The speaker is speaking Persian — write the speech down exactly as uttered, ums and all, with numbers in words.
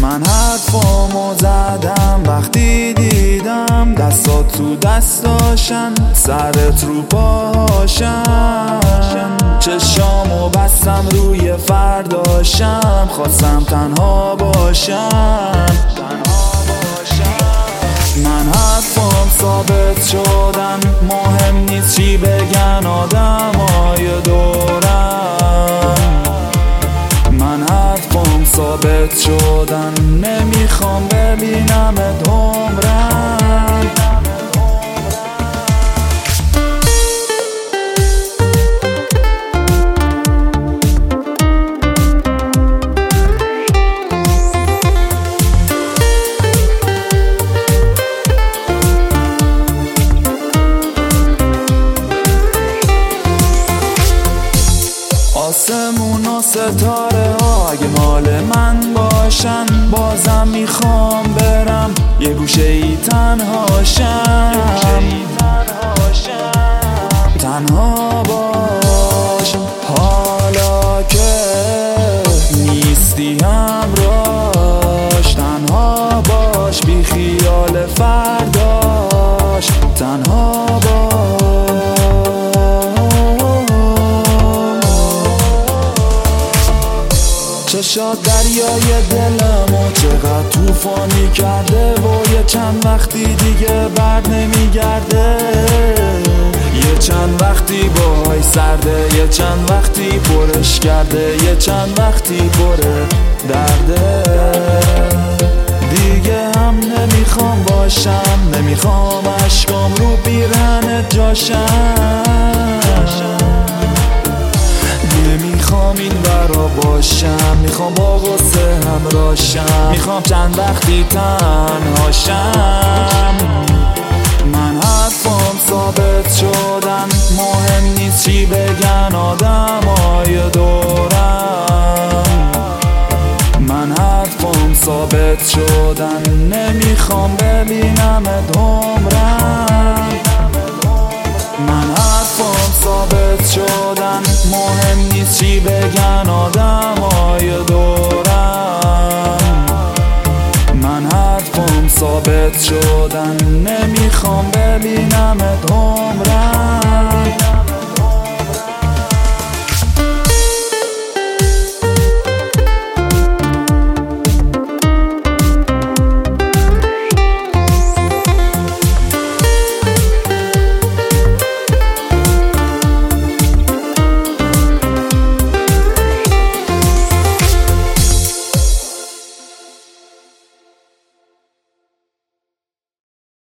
من حرفامو زدم وقتی دیدم دستات تو دستاشن، سرت رو پاهاشن. چشامو بستم روی فرداشم، خواستم تنها باشم. من حرفام ثابت شدن، مهم نیست چی بگن آدمای دورم. من حرفام ثابت شدن، نمیخوام ببینمت عمرم. آسمون و ستاره ها اگه مال من باشن، بازم میخوام برم یه گوشه ای تنهاشم. تنها باش حالا که نیستی همراش. تنها باش بی خیال فرداش. تنها باش. چشات دریای دلمو چقدر توفانی کرده و یه چند وقتی دیگه بر نمیگرده. یه چند وقتی باهای سرده، یه چند وقتی پرش کرده، یه چند وقتی پره درده. دیگه هم نمیخوام باشم، نمیخوام عشقام رو پیرهنت جاشم. نمیخوام این برا باشم، میخوام با غصه همراشم. میخوام چند وقتی تنهاشم. من حرفام ثابت شدن، مهم نیست چی بگن آدمای دورم. من حرفام ثابت شدن، نمیخوام ببینمت عمرم. من حرفام ثابت شدن، مهم نیست چی بگن آدمای دورم. من حرفام ثابت شدن، نمیخوام ببینمت عمرم.